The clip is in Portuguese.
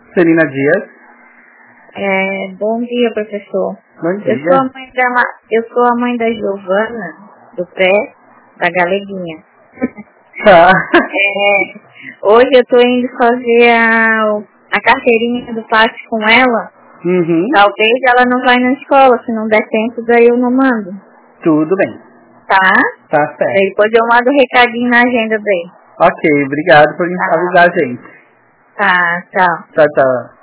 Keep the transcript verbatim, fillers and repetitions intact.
Celina Dias. É, bom dia, professor. Bom dia. Eu sou a mãe da, Ma- eu sou a mãe da Giovana, do pé, da Galeguinha. Tá. É, hoje eu tô indo fazer a, a carteirinha do passe com ela. Uhum. Talvez ela não vai na escola, se não der tempo, daí eu não mando. Tudo bem. Tá? Tá certo. Daí depois eu mando um recadinho na agenda dele. Ok, obrigado por Tá. avisar a gente. Tá, tchau. Tchau, tchau.